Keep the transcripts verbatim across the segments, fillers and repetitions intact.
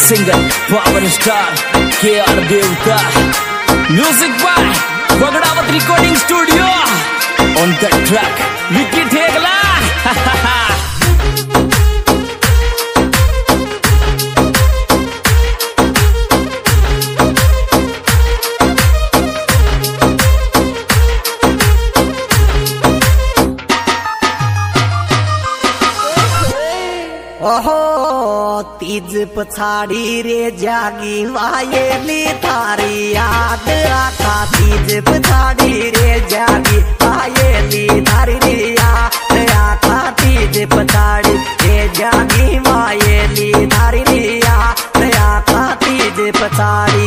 Singer power star K R Devta, music by Bagdawat recording studio, on the track Vicky Thegla. ओहो तीज पछाड़ी रे जागी वायेली थारी याद आखा, तीज पछाड़ी रे जागी वायेली थारी रे याद आखा, तीज पछाड़ी रे जागी वायेली थारी रे याद आखा, तीज पछाड़ी।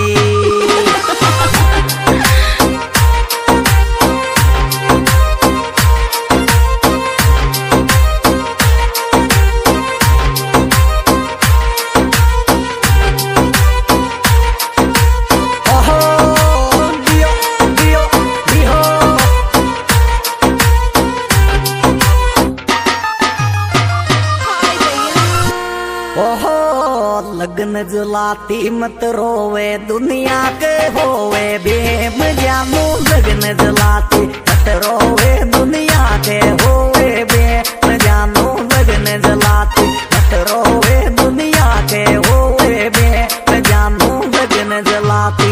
ओहो लगन जलाती मत रोवे दुनिया के होवे बेम जानू, लगन जलाती मत रोवे दुनिया के होवे बेम जानू, लगन जलाती मत रोवे दुनिया के होवे बेम जानू, लगन जलाती।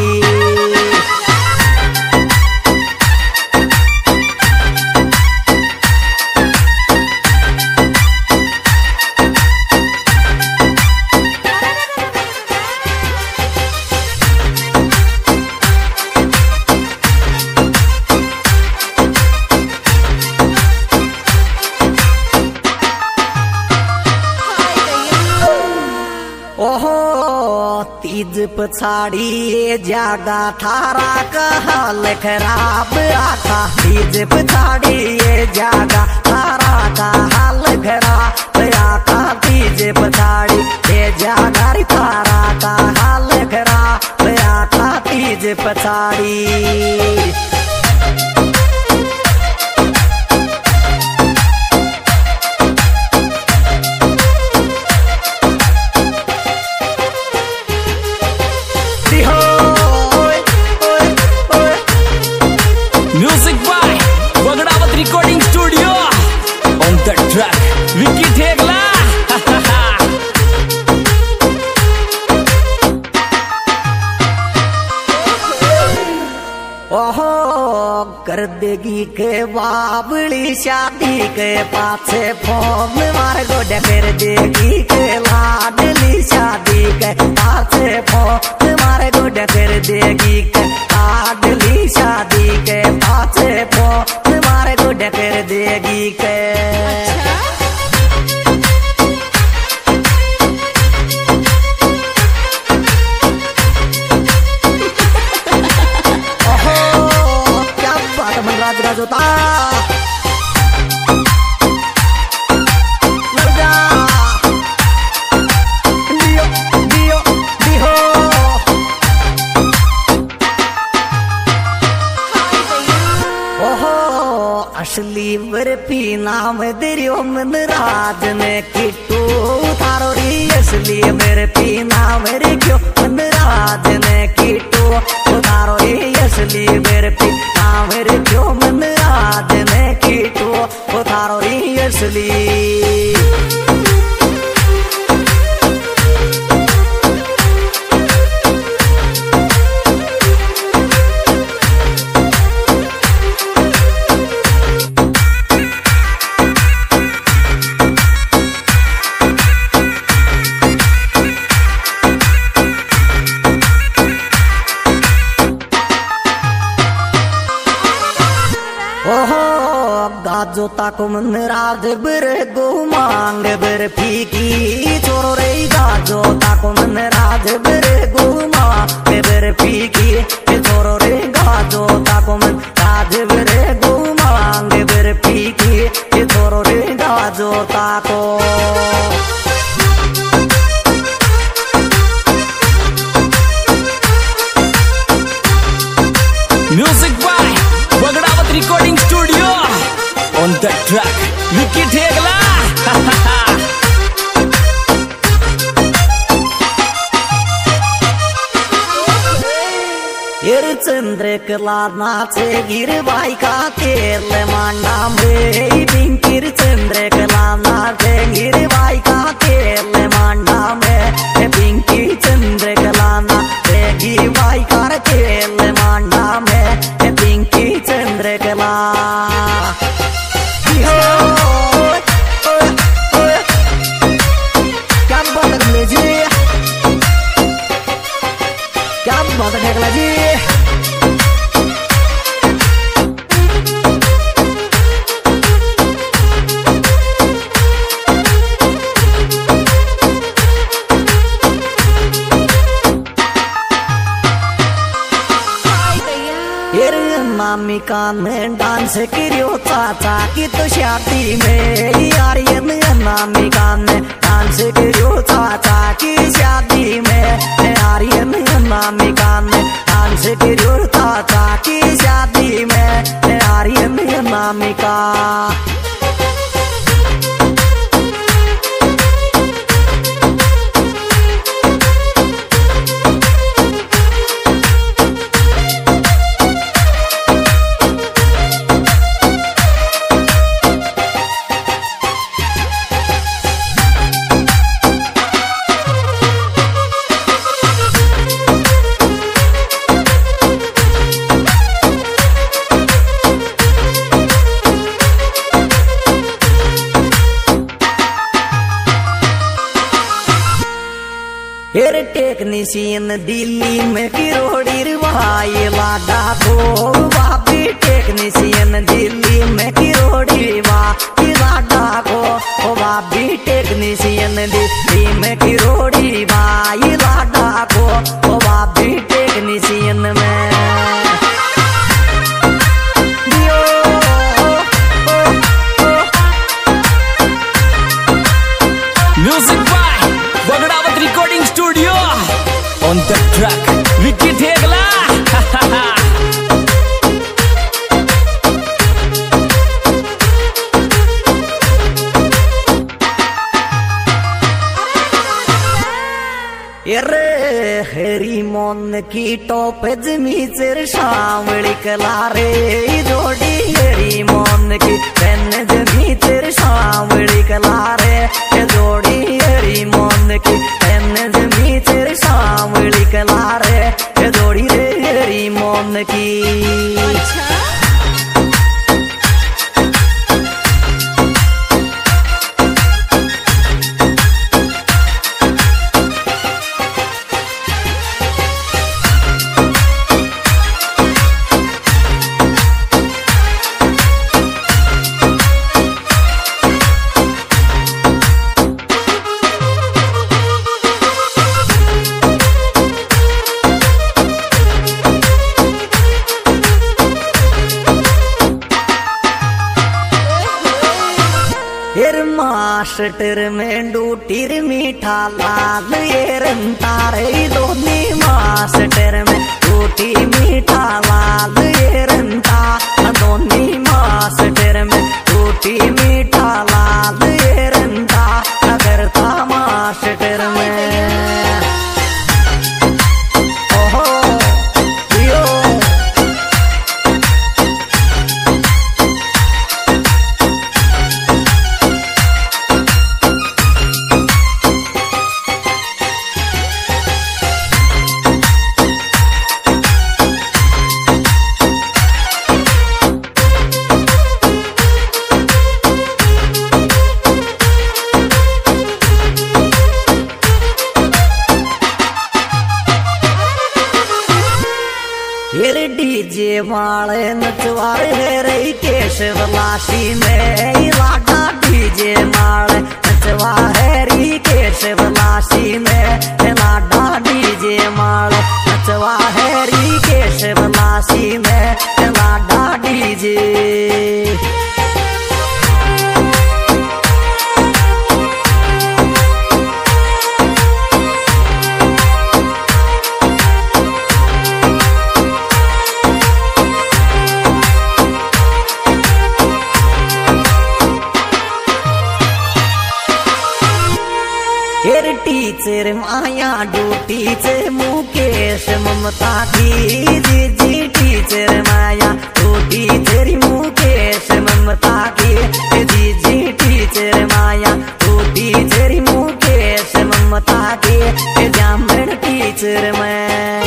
ओहो तीज पछाड़ी जागा थारा हाल खराब आखा, तीज पछाड़ी जागा थारा का हाल खराब आखा, तीज पछाड़ी जागा थारा का हाल खराब आखा, तीज पछाड़ी। Music by Bagdawat recording studio, on the track Vicky Thegla. ओहो कर देगी के बाबली शादी के पाछे फोन मार गोडे, कर देगी के लाडली शादी के पाछे फोन मार गोडे, कर देगी के लाडली शादी के पाछे फोन मार गोडे, कर देगी के। राज राजोता लगा दियो दियो दिहो। ओहो असली बर्फी नाम दिरियो मन राज ने किट्टू थारो री, असली बर्फी नाम रे क्यों मन राज ने किट्टू थारो री, असली बर्फी नाम रे क्यों मन राज ने किट्टू थारो री असली। ओहो गाजो ताको मन राज बर गो मांग बर फीकी, छोरो रे गाजो ताको मन राज बर गो मांग बर फीकी, छोरो रे गाजो ताको मन राज बर गो मांग बर फीकी, छोरो रे गाजो ताको। Music by Bagdawat recording studio, on the track Vicky Thegla. Chandrakala नाचे गिरबाई का केरले मांडा में पिंकीर चंद्रकला नाचे गिरबाई का केरले मांडा में पिंकी चंद्रकला नाचे गिरबाई का केरले मांडा में पिंकी चंद्रकला क्या बात है जी, क्या बात है जी। नामिका ने डांस करियो चाचा की तो शादी में यार ये नामिका ने डांस करियो चाचा की शादी में यार ये नामिका ने डांस करियो चाचा की शादी में यार ये नामिका। हेर टेक्नीशियन दिल्ली में किरोड़ी भाई लाडा को बापी टेक्नीशियन दिल्ली में किरोड़ी वाई लाडा को बापी टेक्नीशियन दिल्ली में किरोड़ी भाई लाडा को बापी टेक्नीशियन में music by Vagdawat recording studio on the track Vicky Thegla. अरे हरी मोन की टोप जमीचर शावड़ी कला रे जोड़ी हरी मोन की पेन जमीचर शावड़ी कला रे जोड़ी हरी मोन की पेन जमीचर शावड़ी कला रे जोड़ी रे हरी मोन की। मास्टर में डूटीर मीठा लाल ये रंतारे दोनी मास्टर में डूटी मीठा लाल ये रंता दोनी मास्टर में डूटी मीठा लाल ये रंता करता मास्टर में। डीजे वाले नचवारे है रही केशव लाशी में लाडा डीजे वाले नचवा है रही केशव लाशी में लाडा डीजे वाले नचवा है रही केशव लाशी में लाडा डीजे। हेर टीचर माया ड्यूटी से मुकेश ममता की जी जी टीचर माया ड्यूटी तेरी मुकेश ममता की जी जी टीचर माया ड्यूटी तेरी मुकेश ममता की जामन टीचर में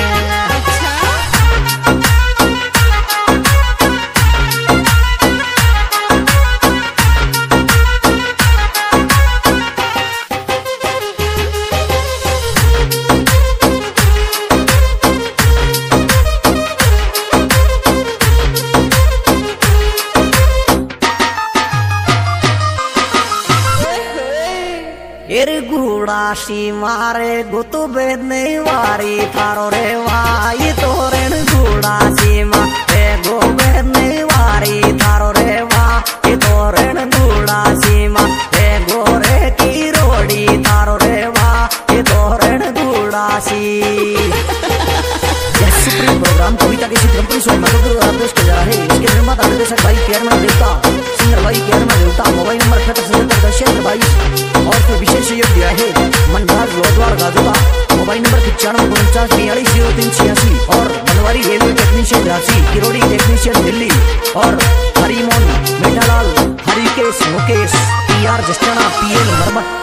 गुड़ाशी मारे गुतु बेदने वारी थारो रे वाई तोरण गुड़ाशी मारे गो बेदने वारी थारो रे वाई तोरण गुड़ाशी मारे गोरे की रोड़ी थारो रे वाई तोरण गुड़ाशी। यह सुप्रीम प्रोग्राम कविता के कंपनी स्वयं पेश किया जा रहा है। इसके निर्माता निर्देशक भाई केरमन देवता, सिंगर भाई केरमन देवता, मोबाइल नंबर अठहत्तर सत्तर बाईस और फिर विशेष सहयोग दिया है मनराज रोजगार गाजुका, मोबाइल नंबर पचानवे उनचास बयालीस जीरो तीन छियासी और Banwari railway technician Jhansi, Kirodi technician Delhi और हरिमोहन मेठालाल, हरिकेश मुकेश, पी आर जस्टाना, पी एल मरमत।